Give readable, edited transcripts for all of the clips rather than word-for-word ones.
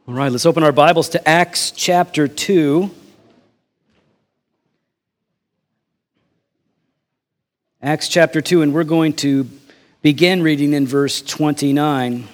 All right, let's open our Bibles to Acts chapter 2. Acts chapter 2, and we're going to begin reading in verse 29.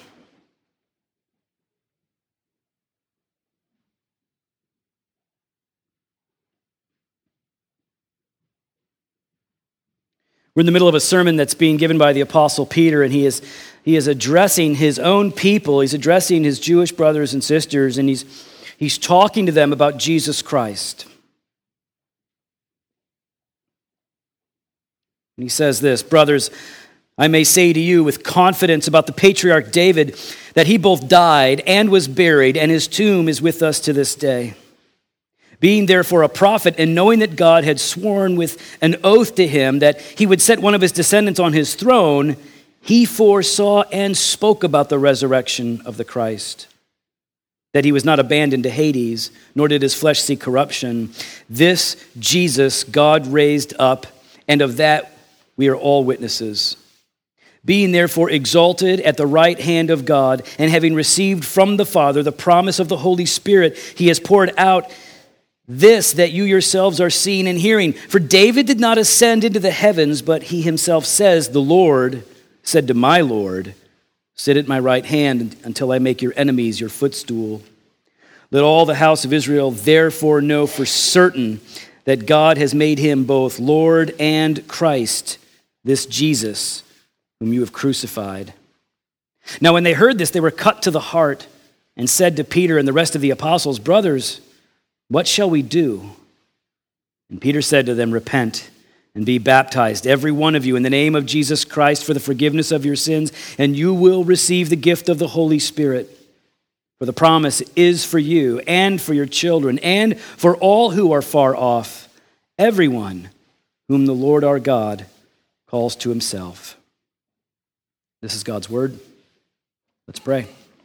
We're in the middle of a sermon that's being given by the Apostle Peter, and he is addressing his own people. He's addressing his Jewish brothers and sisters, and he's talking to them about Jesus Christ. And he says this, "Brothers, I may say to you with confidence about the patriarch David that he both died and was buried, and his tomb is with us to this day. Being therefore a prophet, and knowing that God had sworn with an oath to him that he would set one of his descendants on his throne, he foresaw and spoke about the resurrection of the Christ, that he was not abandoned to Hades, nor did his flesh see corruption. This Jesus God raised up, and of that we are all witnesses. Being therefore exalted at the right hand of God, and having received from the Father the promise of the Holy Spirit, he has poured out this that you yourselves are seeing and hearing. For David did not ascend into the heavens, but he himself says, the Lord said to my Lord, sit at my right hand until I make your enemies your footstool. Let all the house of Israel therefore know for certain that God has made him both Lord and Christ, this Jesus whom you have crucified." Now when they heard this, they were cut to the heart and said to Peter and the rest of the apostles, "Brothers, what shall we do?" And Peter said to them, "Repent and be baptized, every one of you, in the name of Jesus Christ for the forgiveness of your sins, and you will receive the gift of the Holy Spirit. For the promise is for you and for your children and for all who are far off, everyone whom the Lord our God calls to himself." This is God's word. Let's pray.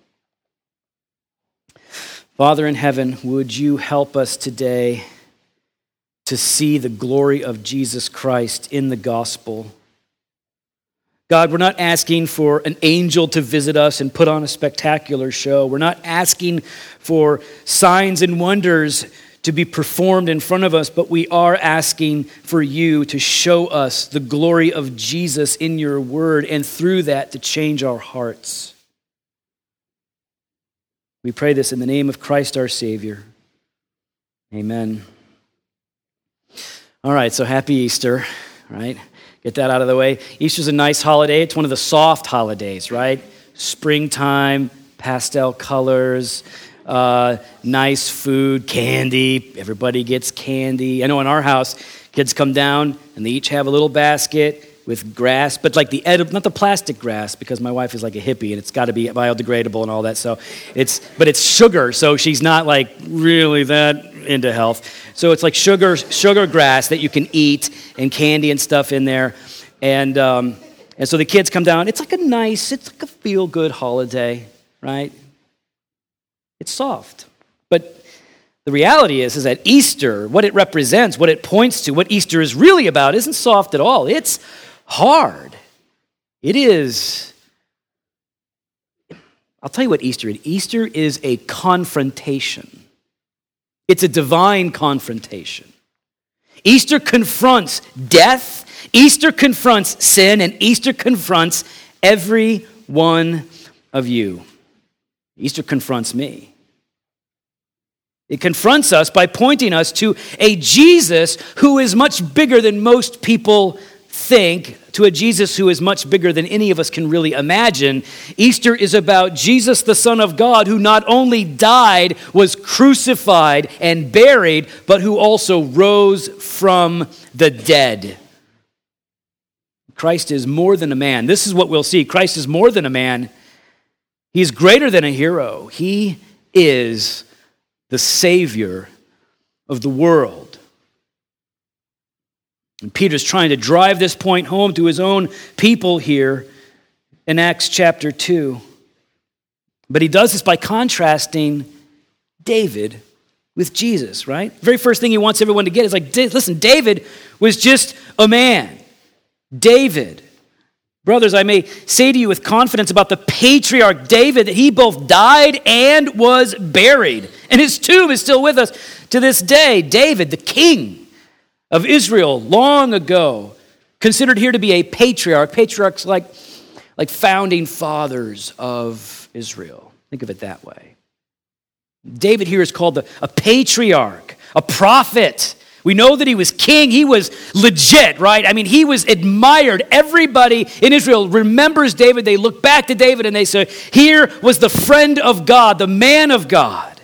Father in heaven, would you help us today to see the glory of Jesus Christ in the gospel? God, we're not asking for an angel to visit us and put on a spectacular show. We're not asking for signs and wonders to be performed in front of us, but we are asking for you to show us the glory of Jesus in your word, and through that to change our hearts. We pray this in the name of Christ our Savior. Amen. All right, so happy Easter, right? Get that out of the way. Easter's a nice holiday. It's one of the soft holidays, right? Springtime, pastel colors, nice food, candy. Everybody gets candy. I know in our house, kids come down and they each have a little basket with grass, but like the edible, not the plastic grass, because my wife is like a hippie and it's got to be biodegradable and all that. So but it's sugar, so she's not like really that into health. So it's like sugar grass that you can eat, and candy and stuff in there, and so the kids come down. It's like a feel-good holiday, right? It's soft, but the reality is that Easter, what it represents, what it points to, what Easter is really about, isn't soft at all. It's hard. It is. I'll tell you what Easter is. Easter is a confrontation. It's a divine confrontation. Easter confronts death. Easter confronts sin, and Easter confronts every one of you. Easter confronts me. It confronts us by pointing us to a Jesus who is much bigger than most people think, to a Jesus who is much bigger than any of us can really imagine. Easter is about Jesus, the Son of God, who not only died, was crucified and buried, but who also rose from the dead. Christ is more than a man. This is what we'll see. Christ is more than a man. He is greater than a hero. He is the Savior of the world. And Peter's trying to drive this point home to his own people here in Acts chapter 2. But he does this by contrasting David with Jesus, right? The very first thing he wants everyone to get is like, listen, David was just a man. David Brothers, I may say to you with confidence about the patriarch David that he both died and was buried, and his tomb is still with us to this day. David, the king of Israel long ago, considered here to be a patriarch. Patriarchs like founding fathers of Israel. Think of it that way. David here is called a patriarch, a prophet. We know that he was king. He was legit, right? I mean, he was admired. Everybody in Israel remembers David. They look back to David and they say, here was the friend of God, the man of God.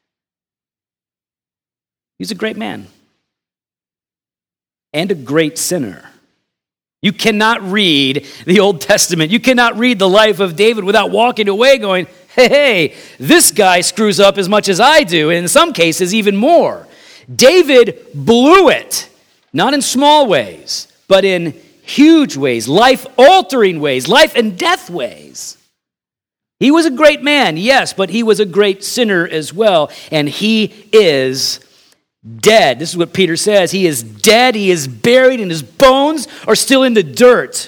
He's a great man and a great sinner. You cannot read the Old Testament. You cannot read the life of David without walking away going, hey, this guy screws up as much as I do, and in some cases even more. David blew it, not in small ways, but in huge ways, life-altering ways, life and death ways. He was a great man, yes, but he was a great sinner as well, and he is dead. This is what Peter says. He is dead, he is buried, and his bones are still in the dirt.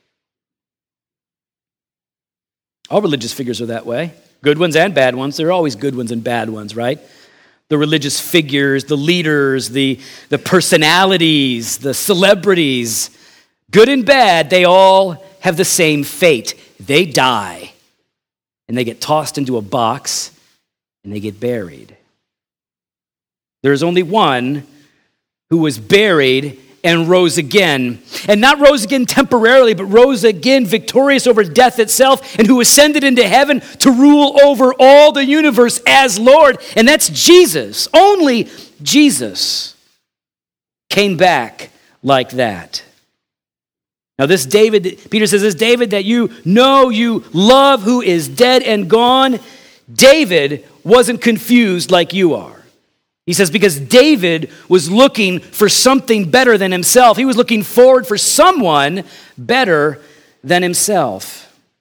All religious figures are that way. Good ones and bad ones. There are always good ones and bad ones, right? The religious figures, the leaders, the personalities, the celebrities, good and bad, they all have the same fate. They die, and they get tossed into a box, and they get buried. There is only one who was buried and rose again. And not rose again temporarily, but rose again victorious over death itself, and who ascended into heaven to rule over all the universe as Lord. And that's Jesus. Only Jesus came back like that. Now this David, Peter says, this David that you know, you love, who is dead and gone, David wasn't confused like you are. He says, because David was looking for something better than himself. He was looking forward for someone better than himself.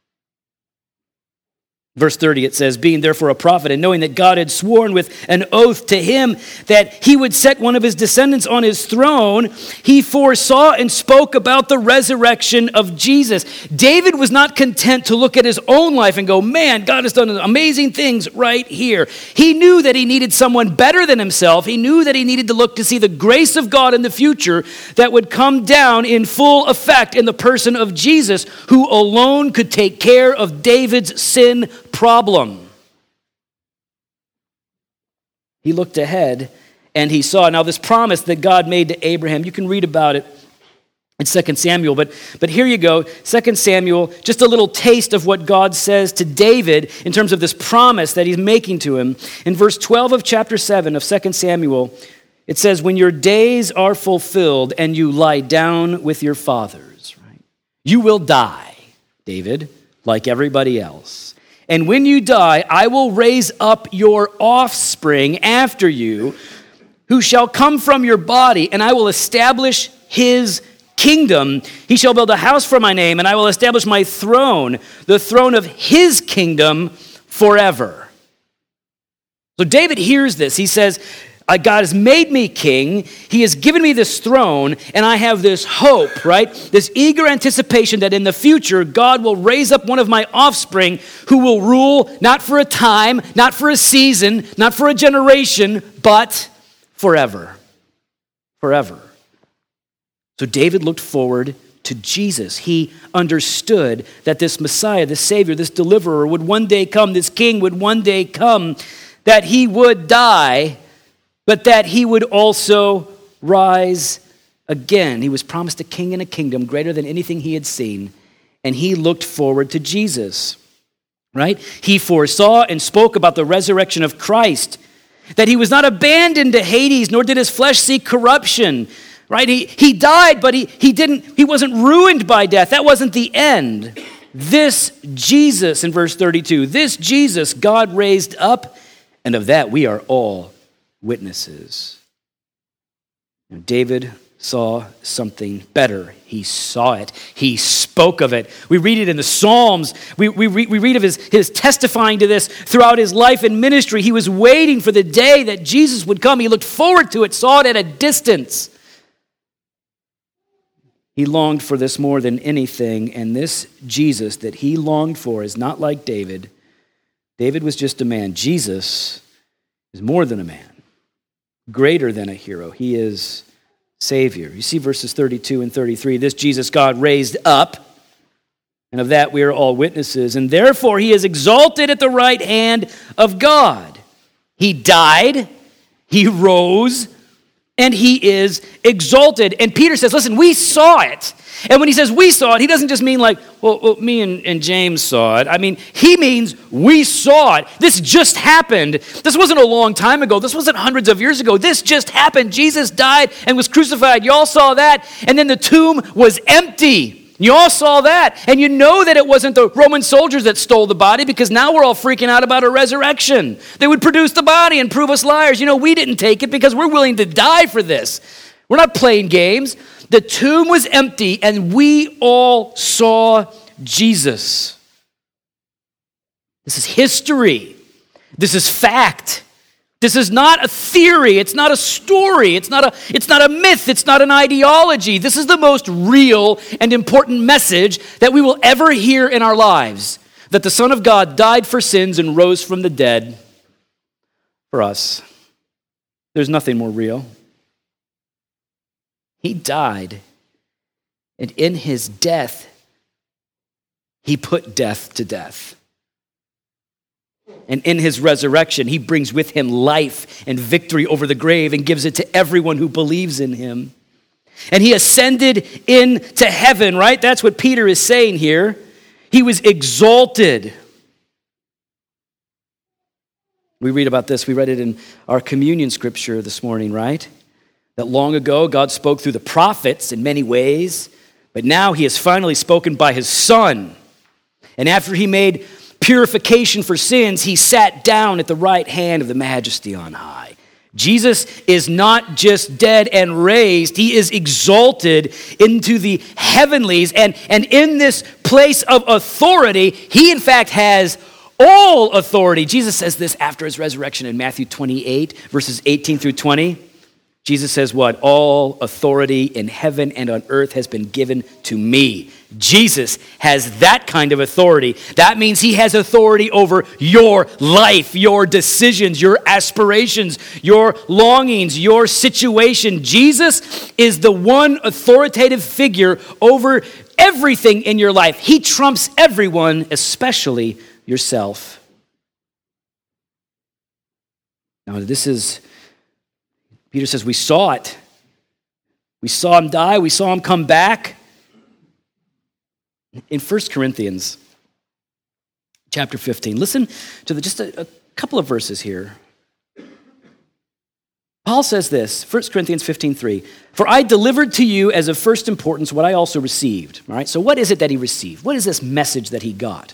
Verse 30, it says, being therefore a prophet, and knowing that God had sworn with an oath to him that he would set one of his descendants on his throne, he foresaw and spoke about the resurrection of Jesus. David was not content to look at his own life and go, man, God has done amazing things right here. He knew that he needed someone better than himself. He knew that he needed to look to see the grace of God in the future that would come down in full effect in the person of Jesus, who alone could take care of David's sin problem. He looked ahead and he saw. Now this promise that God made to Abraham, you can read about it in 2 Samuel, but here you go, 2 Samuel, just a little taste of what God says to David in terms of this promise that he's making to him. In verse 12 of chapter 7 of 2 Samuel, it says, when your days are fulfilled and you lie down with your fathers, right, you will die, David, like everybody else. And when you die, I will raise up your offspring after you, who shall come from your body, and I will establish his kingdom. He shall build a house for my name, and I will establish my throne, the throne of his kingdom forever. So David hears this. He says, God has made me king. He has given me this throne, and I have this hope, right? This eager anticipation that in the future, God will raise up one of my offspring who will rule not for a time, not for a season, not for a generation, but forever. Forever. So David looked forward to Jesus. He understood that this Messiah, this Savior, this deliverer would one day come, this king would one day come, that he would die, but that he would also rise again. He was promised a king and a kingdom greater than anything he had seen, and he looked forward to Jesus, right? He foresaw and spoke about the resurrection of Christ, that he was not abandoned to Hades, nor did his flesh see corruption, right? He died, but he wasn't ruined by death. That wasn't the end. This Jesus, in verse 32, this Jesus God raised up, and of that we are all witnesses. Now, David saw something better. He saw it. He spoke of it. We read it in the Psalms. We read of his testifying to this throughout his life and ministry. He was waiting for the day that Jesus would come. He looked forward to it, saw it at a distance. He longed for this more than anything, and this Jesus that he longed for is not like David. David was just a man. Jesus is more than a man, greater than a hero. He is Savior. You see verses 32 and 33. This Jesus God raised up, and of that we are all witnesses, and therefore he is exalted at the right hand of God. He died, he rose, and he is exalted. And Peter says, listen, we saw it. And when he says we saw it, he doesn't just mean like, well me and James saw it. I mean, he means we saw it. This just happened. This wasn't a long time ago. This wasn't hundreds of years ago. This just happened. Jesus died and was crucified. You all saw that. And then the tomb was empty. You all saw that. And you know that it wasn't the Roman soldiers that stole the body, because now we're all freaking out about a resurrection. They would produce the body and prove us liars. You know, we didn't take it because we're willing to die for this. We're not playing games. The tomb was empty and we all saw Jesus. This is history. This is fact. This is not a theory. It's not a story. It's not a myth. It's not an ideology. This is the most real and important message that we will ever hear in our lives. That the Son of God died for sins and rose from the dead for us. There's nothing more real. He died, and in his death, he put death to death. And in his resurrection, he brings with him life and victory over the grave and gives it to everyone who believes in him. And he ascended into heaven, right? That's what Peter is saying here. He was exalted. We read about this. We read it in our communion scripture this morning, right? That long ago, God spoke through the prophets in many ways, but now he has finally spoken by his Son. And after he made purification for sins, he sat down at the right hand of the Majesty on high. Jesus is not just dead and raised, he is exalted into the heavenlies. And in this place of authority, he in fact has all authority. Jesus says this after his resurrection in Matthew 28, verses 18 through 20. Jesus says what? All authority in heaven and on earth has been given to me. Jesus has that kind of authority. That means he has authority over your life, your decisions, your aspirations, your longings, your situation. Jesus is the one authoritative figure over everything in your life. He trumps everyone, especially yourself. Now, Peter says, we saw it. We saw him die. We saw him come back. In 1 Corinthians chapter 15, listen to just a couple of verses here. Paul says this, 1 Corinthians 15:3, "For I delivered to you as of first importance what I also received." All right, so what is it that he received? What is this message that he got?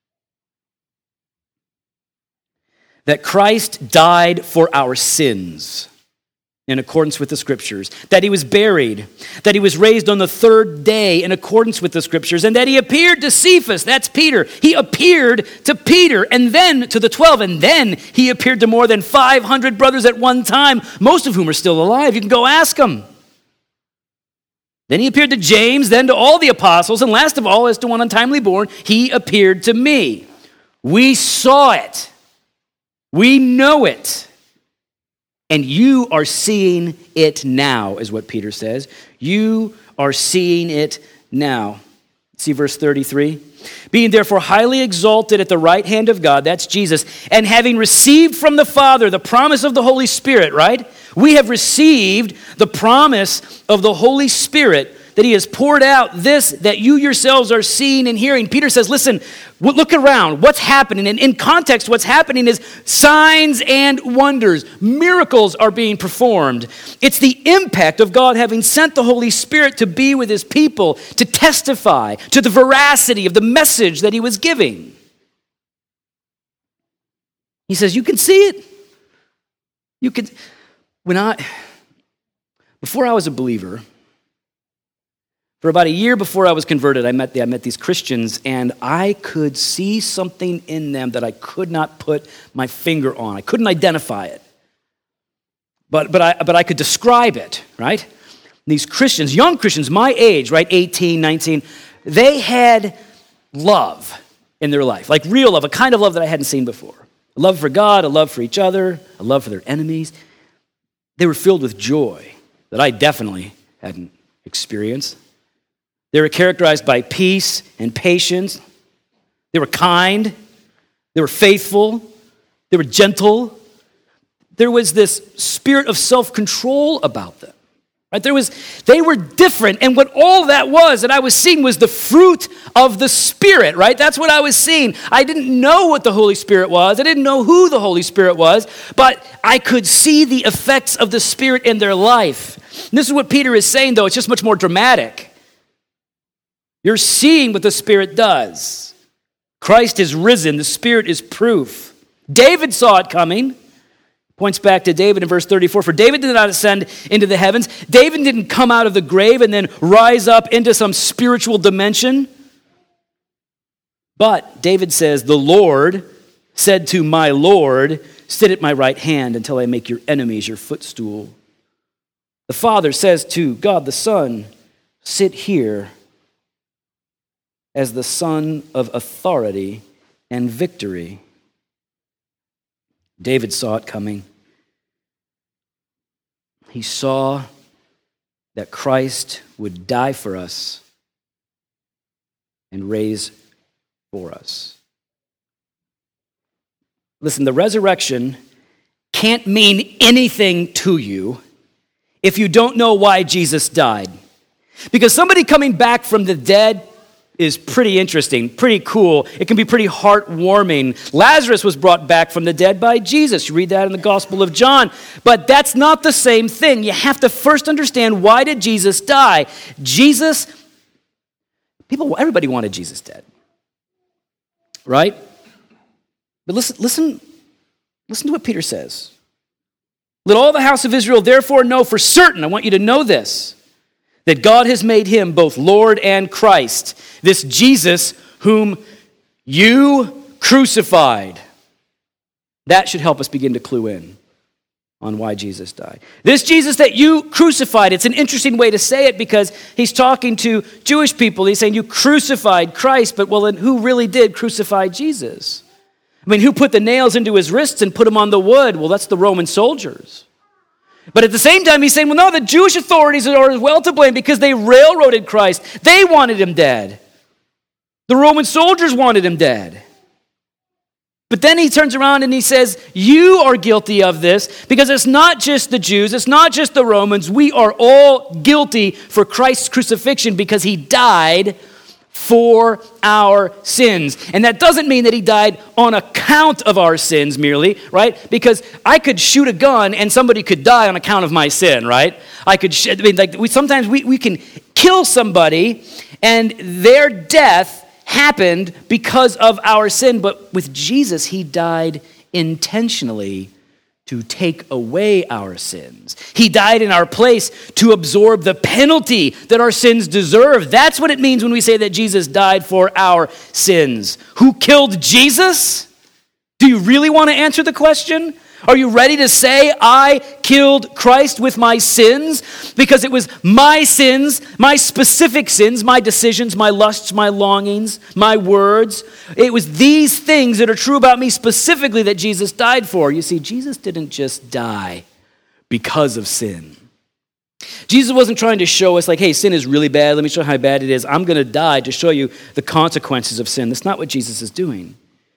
That Christ died for our sins, in accordance with the scriptures, that he was buried, that he was raised on the third day in accordance with the scriptures, and that he appeared to Cephas, that's Peter. He appeared to Peter, and then to the 12, and then he appeared to more than 500 brothers at one time, most of whom are still alive. You can go ask them. Then he appeared to James, then to all the apostles, and last of all, as to one untimely born, he appeared to me. We saw it. We know it. And you are seeing it now, is what Peter says. You are seeing it now. See verse 33? "Being therefore highly exalted at the right hand of God," that's Jesus, "and having received from the Father the promise of the Holy Spirit," right? We have received the promise of the Holy Spirit, that he has poured out this that you yourselves are seeing and hearing. Peter says, listen, look around. What's happening? And in context, what's happening is signs and wonders. Miracles are being performed. It's the impact of God having sent the Holy Spirit to be with his people, to testify to the veracity of the message that he was giving. He says, you can see it. Before I was a believer, for about a year before I was converted, I met these Christians, and I could see something in them that I could not put my finger on. I couldn't identify it, but I could describe it, right? These Christians, young Christians, my age, right, 18, 19, they had love in their life, like real love, a kind of love that I hadn't seen before. A love for God, a love for each other, a love for their enemies. They were filled with joy that I definitely hadn't experienced. They were characterized by peace and patience. They were kind. They were faithful. They were gentle. There was this spirit of self-control about them. Right? They were different, and what all that was that I was seeing was the fruit of the Spirit, right? That's what I was seeing. I didn't know what the Holy Spirit was. I didn't know who the Holy Spirit was, but I could see the effects of the Spirit in their life. And this is what Peter is saying, though. It's just much more dramatic. You're seeing what the Spirit does. Christ is risen. The Spirit is proof. David saw it coming. Points back to David in verse 34. For David did not ascend into the heavens. David didn't come out of the grave and then rise up into some spiritual dimension. But David says, the Lord said to my Lord, sit at my right hand until I make your enemies your footstool. The Father says to God the Son, sit here as the Son of authority and victory. David saw it coming. He saw that Christ would die for us and raise for us. Listen, the resurrection can't mean anything to you if you don't know why Jesus died. Because somebody coming back from the dead is pretty interesting, pretty cool. It can be pretty heartwarming. Lazarus was brought back from the dead by Jesus. You read that in the Gospel of John. But that's not the same thing. You have to first understand, why did Jesus die? Everybody wanted Jesus dead. Right? But listen to what Peter says. Let all the house of Israel therefore know for certain, I want you to know this, that God has made him both Lord and Christ, this Jesus whom you crucified. That should help us begin to clue in on why Jesus died. This Jesus that you crucified, it's an interesting way to say it because he's talking to Jewish people. He's saying you crucified Christ, but well, then who really did crucify Jesus? I mean, who put the nails into his wrists and put him on the wood? Well, that's the Roman soldiers. But at the same time, he's saying, well, no, the Jewish authorities are as well to blame because they railroaded Christ. They wanted him dead. The Roman soldiers wanted him dead. But then he turns around and he says, you are guilty of this because it's not just the Jews, it's not just the Romans. We are all guilty for Christ's crucifixion because he died for our sins. And that doesn't mean that he died on account of our sins merely, right? Because I could shoot a gun and somebody could die on account of my sin, right? Sometimes we can kill somebody and their death happened because of our sin. But with Jesus, he died intentionally to take away our sins. He died in our place to absorb the penalty that our sins deserve. That's what it means when we say that Jesus died for our sins. Who killed Jesus? Do you really want to answer the question? Are you ready to say, I killed Christ with my sins? Because it was my sins, my specific sins, my decisions, my lusts, my longings, my words. It was these things that are true about me specifically that Jesus died for. You see, Jesus didn't just die because of sin. Jesus wasn't trying to show us like, hey, sin is really bad. Let me show you how bad it is. I'm going to die to show you the consequences of sin. That's not what Jesus is doing.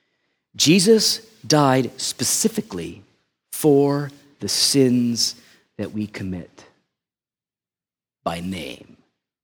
Jesus died specifically for the sins that we commit by name.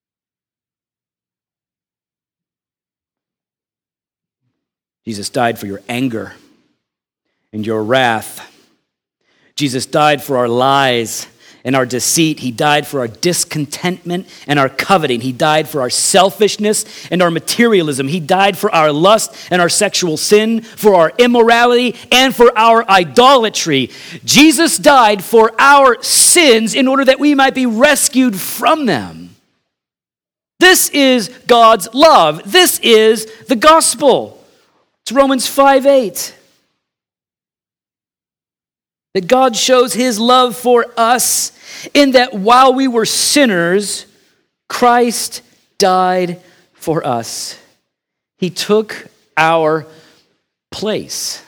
Jesus died for your anger and your wrath. Jesus died for our lies and our deceit. He died for our discontentment and our coveting. He died for our selfishness and our materialism. He died for our lust and our sexual sin, for our immorality and for our idolatry. Jesus died for our sins in order that we might be rescued from them. This is God's love. This is the gospel. It's Romans 5:8. That God shows his love for us in that while we were sinners, Christ died for us. He took our place.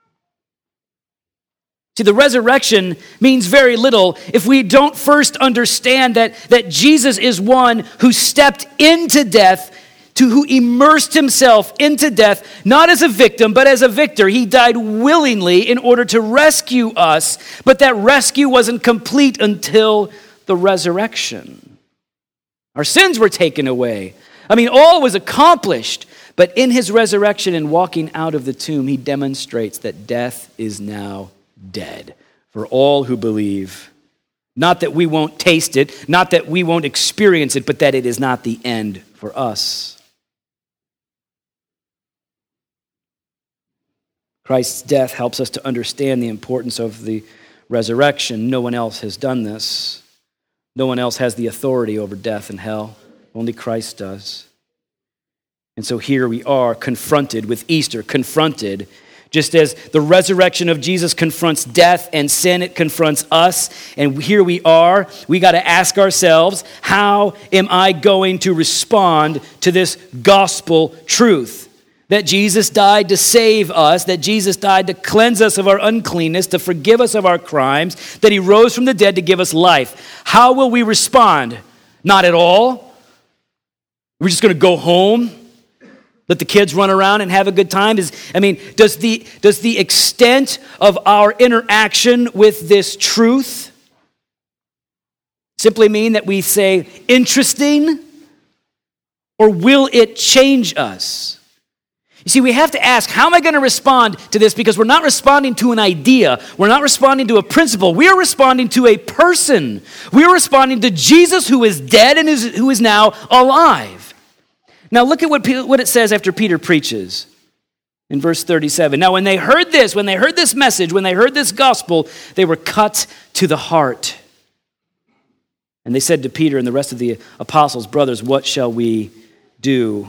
See, the resurrection means very little if we don't first understand that Jesus is one who stepped into death, who immersed himself into death, not as a victim, but as a victor. He died willingly in order to rescue us, but that rescue wasn't complete until the resurrection. Our sins were taken away. All was accomplished, but in his resurrection and walking out of the tomb, he demonstrates that death is now dead for all who believe. Not that we won't taste it, not that we won't experience it, but that it is not the end for us. Christ's death helps us to understand the importance of the resurrection. No one else has done this. No one else has the authority over death and hell. Only Christ does. And so here we are confronted with Easter, confronted. Just as the resurrection of Jesus confronts death and sin, it confronts us. And here we are. We got to ask ourselves, how am I going to respond to this gospel truth? That Jesus died to save us, that Jesus died to cleanse us of our uncleanness, to forgive us of our crimes, that he rose from the dead to give us life. How will we respond? Not at all. We're just going to go home, let the kids run around and have a good time. Does the extent of our interaction with this truth simply mean that we say, interesting, or will it change us? You see, we have to ask, how am I going to respond to this? Because we're not responding to an idea. We're not responding to a principle. We are responding to a person. We are responding to Jesus, who is dead and who is now alive. Now look at what it says after Peter preaches in verse 37. Now when they heard this message, when they heard this gospel, they were cut to the heart. And they said to Peter and the rest of the apostles, brothers, what shall we do?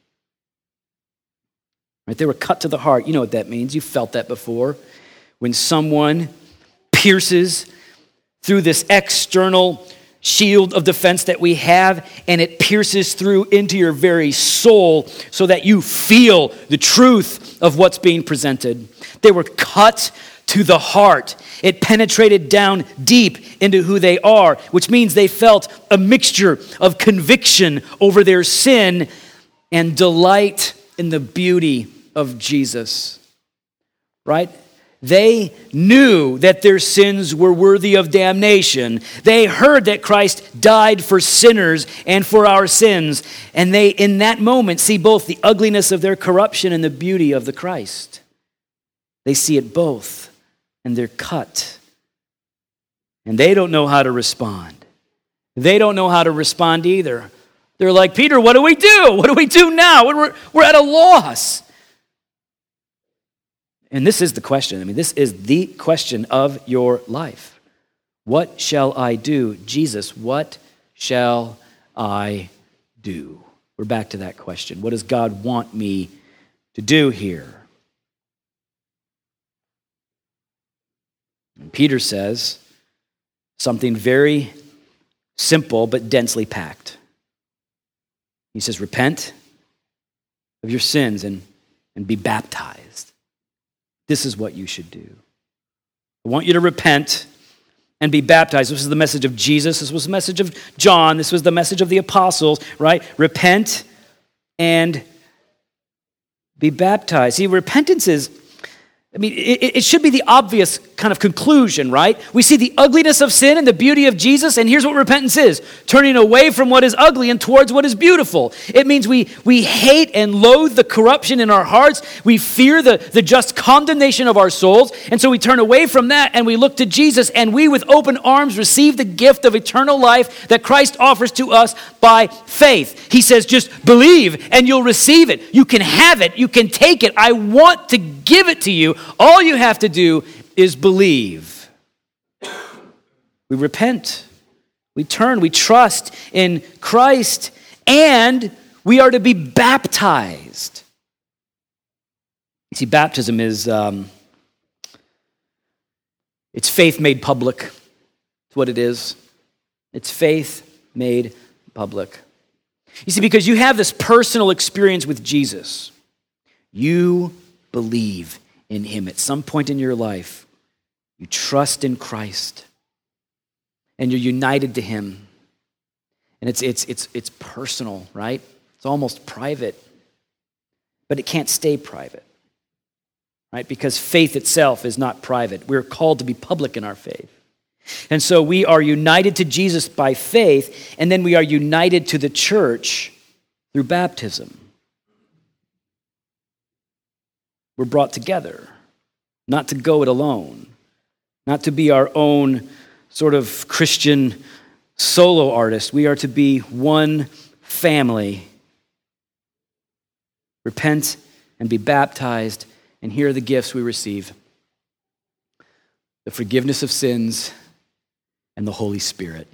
Right? They were cut to the heart. You know what that means. You felt that before. When someone pierces through this external shield of defense that we have, and it pierces through into your very soul so that you feel the truth of what's being presented. They were cut to the heart. It penetrated down deep into who they are, which means they felt a mixture of conviction over their sin and delight in the beauty of Jesus, right? They knew that their sins were worthy of damnation. They heard that Christ died for sinners and for our sins, and they, in that moment, see both the ugliness of their corruption and the beauty of the Christ. They see it both, and they're cut. And they don't know how to respond. They don't know how to respond either. They're like, Peter, what do we do? What do we do now? We're at a loss. And this is the question. This is the question of your life. What shall I do? Jesus, what shall I do? We're back to that question. What does God want me to do here? And Peter says something very simple but densely packed. He says, repent of your sins and be baptized. This is what you should do. I want you to repent and be baptized. This was the message of Jesus. This was the message of John. This was the message of the apostles, right? Repent and be baptized. See, repentance is, it should be the obvious kind of conclusion, right? We see the ugliness of sin and the beauty of Jesus, and here's what repentance is. Turning away from what is ugly and towards what is beautiful. It means we hate and loathe the corruption in our hearts. We fear the just condemnation of our souls, and so we turn away from that and we look to Jesus, and we with open arms receive the gift of eternal life that Christ offers to us by faith. He says, just believe and you'll receive it. You can have it. You can take it. I want to give it to you. All you have to do is believe. We repent. We turn. We trust in Christ. And we are to be baptized. You see, baptism is, it's faith made public. That's what it is. It's faith made public. You see, because you have this personal experience with Jesus, you believe in him at some point in your life. You trust in Christ, and you're united to him. And it's personal, right? It's almost private, but it can't stay private, right? Because faith itself is not private. We're called to be public in our faith. And so we are united to Jesus by faith, and then we are united to the church through baptism. We're brought together, not to go it alone, not to be our own sort of Christian solo artist. We are to be one family. Repent and be baptized, and here are the gifts we receive: the forgiveness of sins and the Holy Spirit.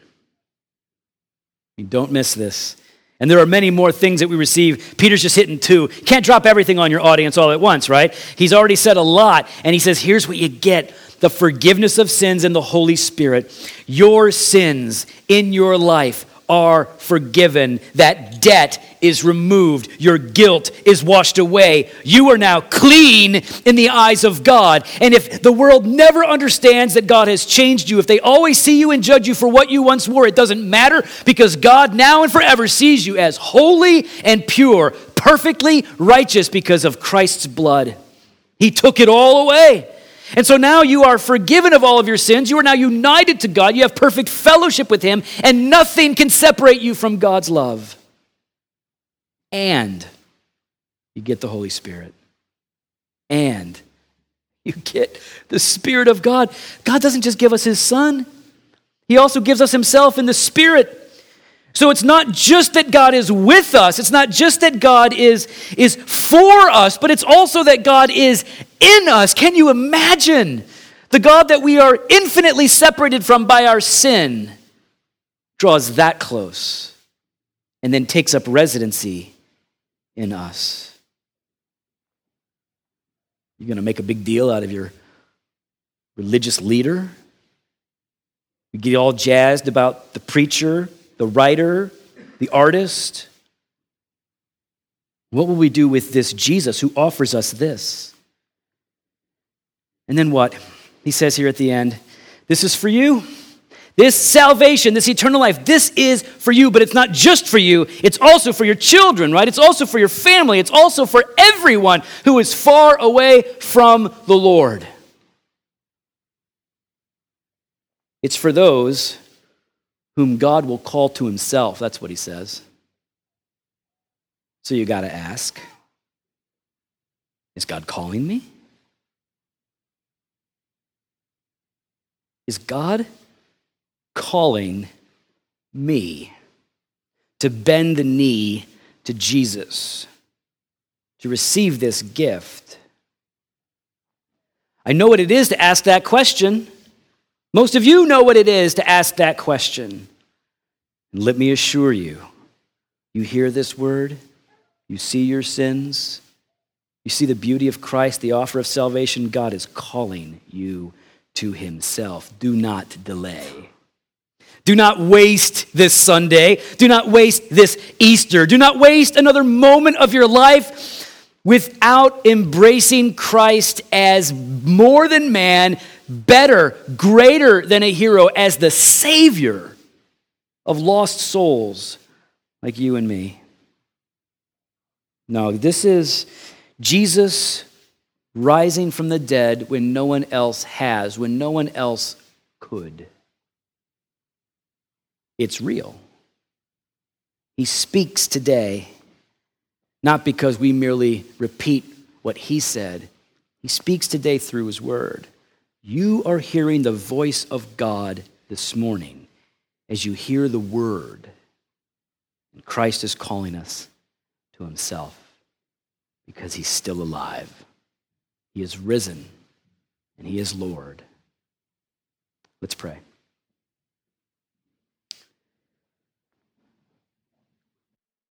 Don't miss this. And there are many more things that we receive. Peter's just hitting 2. Can't drop everything on your audience all at once, right? He's already said a lot, and he says, here's what you get: the forgiveness of sins and the Holy Spirit. Your sins in your life are forgiven. That debt is removed. Your guilt is washed away. You are now clean in the eyes of God. And if the world never understands that God has changed you, if they always see you and judge you for what you once were, it doesn't matter, because God now and forever sees you as holy and pure, perfectly righteous because of Christ's blood. He took it all away. And so now you are forgiven of all of your sins. You are now united to God. You have perfect fellowship with him, and nothing can separate you from God's love. And you get the Holy Spirit. And you get the Spirit of God. God doesn't just give us his Son. He also gives us himself in the Spirit. So it's not just that God is with us. It's not just that God is for us, but it's also that God is in us. Can you imagine? The God that we are infinitely separated from by our sin draws that close and then takes up residency in us. You're going to make a big deal out of your religious leader? You get all jazzed about the preacher, the writer, the artist? What will we do with this Jesus who offers us this? And then what? He says here at the end, this is for you. This salvation, this eternal life, this is for you, but it's not just for you. It's also for your children, right? It's also for your family. It's also for everyone who is far away from the Lord. It's for those whom God will call to himself. That's what he says. So you got to ask, is God calling me? Is God calling me to bend the knee to Jesus, to receive this gift? I know what it is to ask that question. Most of you know what it is to ask that question. And let me assure you, you hear this word, you see your sins, you see the beauty of Christ, the offer of salvation. God is calling you to himself. Do not delay. Do not waste this Sunday. Do not waste this Easter. Do not waste another moment of your life without embracing Christ as more than man, better, greater than a hero, as the Savior of lost souls like you and me. No, this is Jesus rising from the dead when no one else has, when no one else could. It's real. He speaks today, not because we merely repeat what he said. He speaks today through his word. You are hearing the voice of God this morning as you hear the word. And Christ is calling us to himself because he's still alive. He is risen and he is Lord. Let's pray.